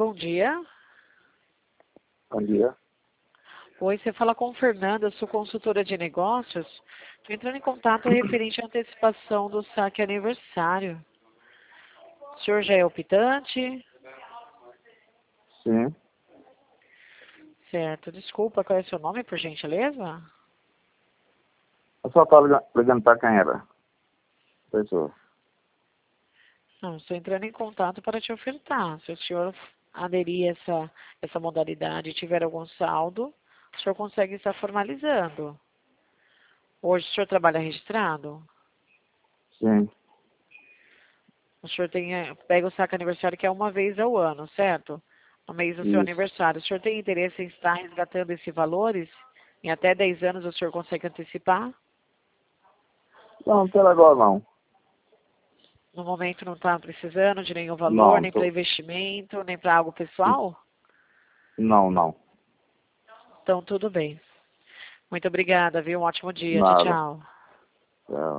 Bom dia. Bom dia. Oi, você fala com Fernanda, sou consultora de negócios. Estou entrando em contato referente à antecipação do saque aniversário. O senhor já é optante? Sim. Certo. Desculpa, qual é o seu nome, por gentileza? Eu só estava ligando para quem era. Pessoa. Não, estou entrando em contato para te ofertar. Se o senhor aderir a essa modalidade e tiver algum saldo, o senhor consegue estar formalizando. Hoje o senhor trabalha registrado? Sim. O senhor pega o saque aniversário que é uma vez ao ano, certo? No mês do seu Isso. aniversário. O senhor tem interesse em estar resgatando esses valores? Em até 10 anos o senhor consegue antecipar? Não tem agora não. No momento não está precisando de nenhum valor, Não, nem para investimento, nem para algo pessoal? não. Então tudo bem. Muito obrigada, viu? Um ótimo dia. Tchau, Nada. tchau. É.